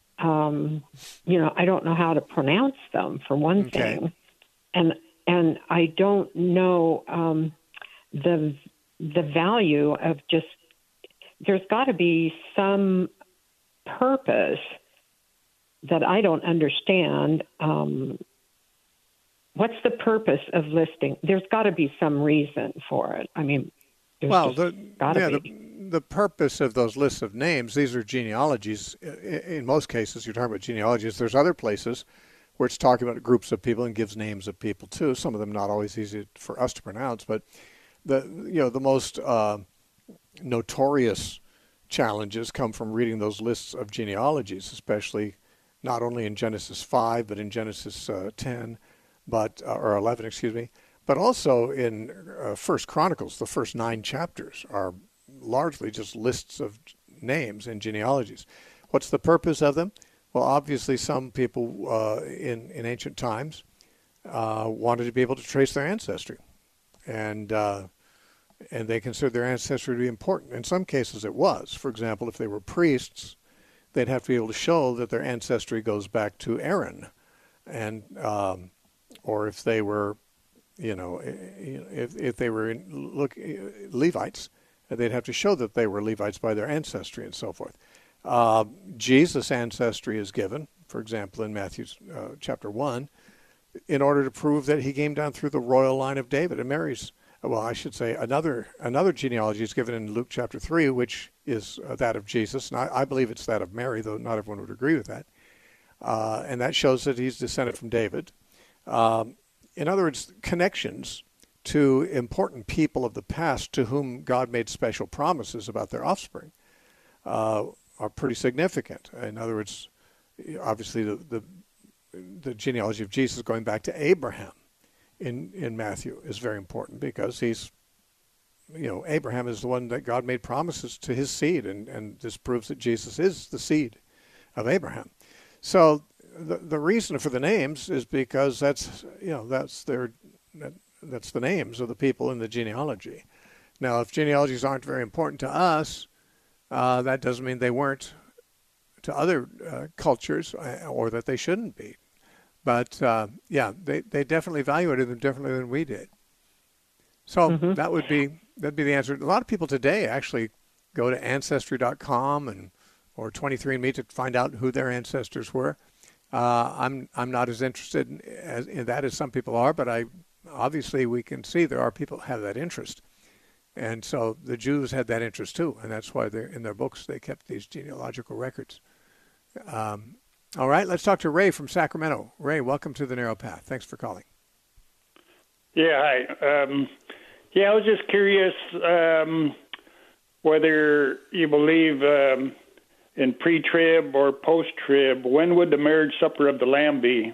um, you know, I don't know how to pronounce them, for one Okay. thing. And and I don't know um, the the value of just, there's got to be some purpose that I don't understand. Um, what's the purpose of listing? There's got to be some reason for it. I mean, there's Well, just the, gotta yeah, be. the, the purpose of those lists of names, these are genealogies. I- In most cases, you're talking about genealogies. There's other places where it's talking about groups of people and gives names of people too. Some of them not always easy for us to pronounce, but the you know the most uh, notorious challenges come from reading those lists of genealogies, especially not only in Genesis five, but in Genesis uh, ten, but uh, or eleven, excuse me, but also in uh, First Chronicles. The first nine chapters are largely just lists of names and genealogies. What's the purpose of them? Well, obviously, some people uh, in in ancient times uh, wanted to be able to trace their ancestry, and uh, and they considered their ancestry to be important. In some cases, it was. For example, if they were priests, they'd have to be able to show that their ancestry goes back to Aaron, and um, or if they were, you know, if if they were in, look Levites, they'd have to show that they were Levites by their ancestry and so forth. Uh, Jesus' ancestry is given, for example, in Matthew uh, chapter one, in order to prove that he came down through the royal line of David and Mary's. Well, I should say another another genealogy is given in Luke chapter three, which is uh, that of Jesus, and I, I believe it's that of Mary, though not everyone would agree with that. Uh, and that shows that he's descended from David. Um, in other words, connections to important people of the past to whom God made special promises about their offspring uh, are pretty significant. In other words, obviously the, the the genealogy of Jesus going back to Abraham in, in Matthew is very important because he's, you know, Abraham is the one that God made promises to his seed, and, and this proves that Jesus is the seed of Abraham. So the the reason for the names is because that's, you know, that's their that, that's the names of the people in the genealogy. Now, if genealogies aren't very important to us, Uh, that doesn't mean they weren't to other uh, cultures, uh, or that they shouldn't be. But, uh, yeah, they, they definitely evaluated them differently than we did. So Mm-hmm. that would be that'd be the answer. A lot of people today actually go to Ancestry dot com and or twenty-three and me to find out who their ancestors were. Uh, I'm I'm not as interested in, as, in that as some people are, but I obviously we can see there are people who have that interest. And so the Jews had that interest too, and that's why they're in their books they kept these genealogical records. Um, all right, let's talk to Ray from Sacramento. Ray, welcome to the Narrow Path. Thanks for calling. Yeah, hi. Um, yeah, I was just curious um, whether you believe um, in pre-trib or post-trib. When would the marriage supper of the Lamb be?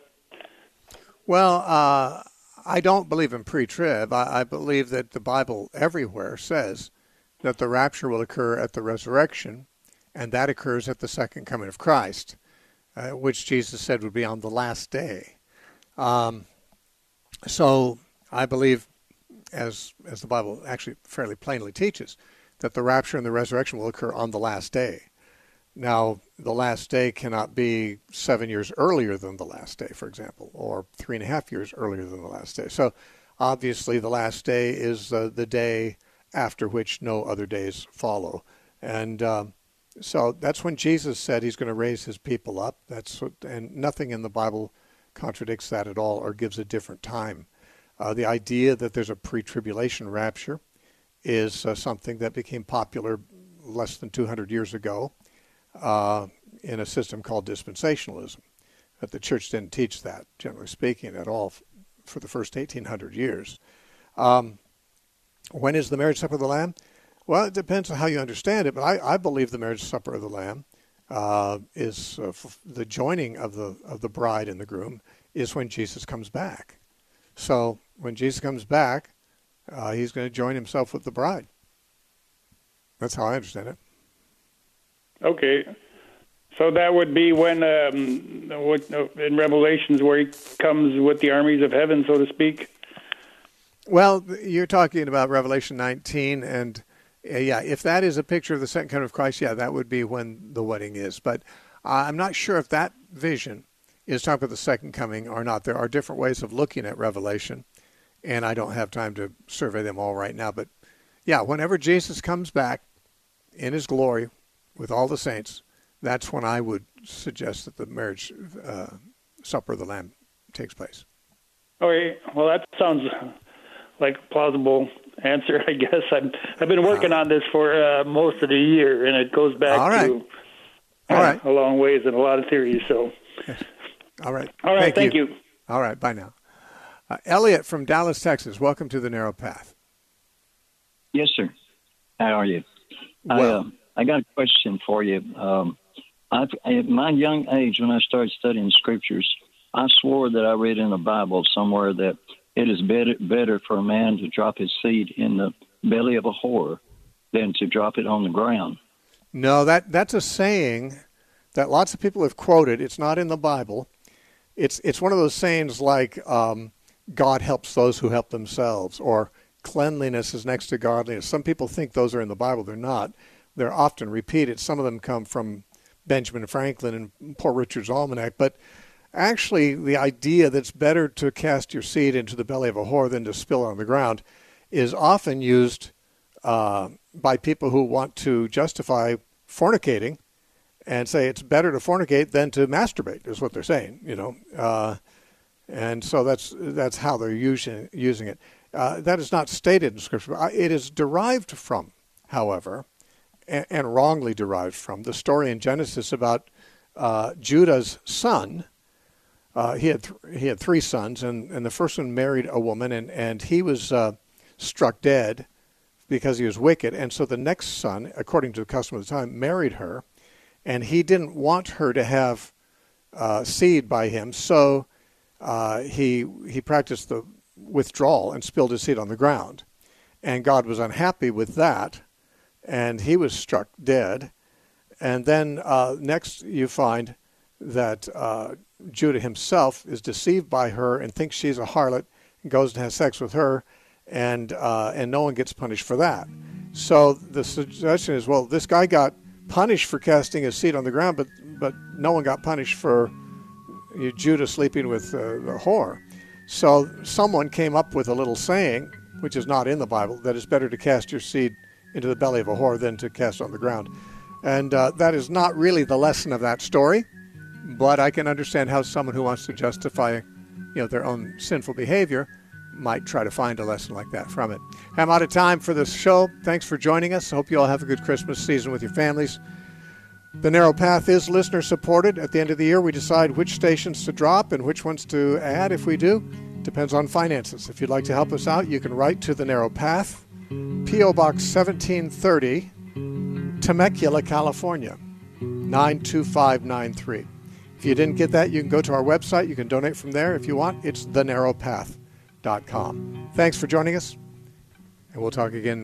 Well, uh, I don't believe in pre-trib. I, I believe that the Bible everywhere says that the rapture will occur at the resurrection, and that occurs at the second coming of Christ, uh, which Jesus said would be on the last day. Um, so I believe, as as the Bible actually fairly plainly teaches, that the rapture and the resurrection will occur on the last day. Now, the last day cannot be seven years earlier than the last day, for example, or three and a half years earlier than the last day. So obviously the last day is uh, the day after which no other days follow. And um, So that's when Jesus said he's going to raise his people up. That's what, and nothing in the Bible contradicts that at all or gives a different time. Uh, the idea that there's a pre-tribulation rapture is uh, something that became popular less than two hundred years ago uh, in a system called dispensationalism. But the church didn't teach that, generally speaking, at all f- for the first eighteen hundred years. Um, when is the marriage supper of the Lamb? Well, it depends on how you understand it, but I, I believe the marriage supper of the Lamb uh, is uh, f- the joining of the of the bride and the groom is when Jesus comes back. So when Jesus comes back, uh, he's going to join himself with the bride. That's how I understand it. Okay. So that would be when, um, what, in Revelations, where he comes with the armies of heaven, so to speak? Well, you're talking about Revelation nineteen, and uh, yeah, if that is a picture of the second coming of Christ, yeah, that would be when the wedding is. But uh, I'm not sure if that vision is talking about the second coming or not. There are different ways of looking at Revelation, and I don't have time to survey them all right now. But yeah, whenever Jesus comes back in his glory with all the saints, that's when I would suggest that the marriage uh, supper of the Lamb takes place. Okay, well, that sounds like a plausible answer, I guess. I've, I've been working on this for uh, most of the year, and it goes back all right. to all right. a long ways and a lot of theories. So, all right. All right, thank, thank you. you. All right, bye now. Uh, Elliot from Dallas, Texas, welcome to the Narrow Path. Yes, sir. How are you? Well, I, uh, I got a question for you. Um, I've, at my young age, when I started studying scriptures, I swore that I read in the Bible somewhere that it is better, better for a man to drop his seed in the belly of a whore than to drop it on the ground. No, that that's a saying that lots of people have quoted. It's not in the Bible. It's it's one of those sayings like um, God helps those who help themselves, or cleanliness is next to godliness. Some people think those are in the Bible. They're not. They're often repeated. Some of them come from Benjamin Franklin and Poor Richard's Almanac. But actually, the idea that it's better to cast your seed into the belly of a whore than to spill it on the ground is often used uh, by people who want to justify fornicating and say it's better to fornicate than to masturbate, is what they're saying, you know. Uh, and so that's that's how they're using using it. Uh, that is not stated in Scripture. It is derived from, however, and, and wrongly derived from, the story in Genesis about uh, Judah's son. Uh, he had th- he had three sons, and, and the first one married a woman, and, and he was uh, struck dead because he was wicked. And so the next son, according to the custom of the time, married her, and he didn't want her to have uh, seed by him, so uh, he he practiced the withdrawal and spilled his seed on the ground. And God was unhappy with that, and he was struck dead. And then uh, next you find that uh, Judah himself is deceived by her and thinks she's a harlot and goes and has sex with her, and uh, and no one gets punished for that. So the suggestion is, well, this guy got punished for casting his seed on the ground, but but no one got punished for uh, Judah sleeping with uh, the whore. So someone came up with a little saying, which is not in the Bible, that it's better to cast your seed into the belly of a whore than to cast it on the ground. And uh, that is not really the lesson of that story, but I can understand how someone who wants to justify, you know, their own sinful behavior might try to find a lesson like that from it. I'm out of time for this show. Thanks for joining us. I hope you all have a good Christmas season with your families. The Narrow Path is listener-supported. At the end of the year, we decide which stations to drop and which ones to add if we do. Depends on finances. If you'd like to help us out, you can write to The Narrow Path, P O. Box seventeen thirty, Temecula, California, nine two five nine three. If you didn't get that, you can go to our website. You can donate from there if you want. It's the narrow path dot com. Thanks for joining us, and we'll talk again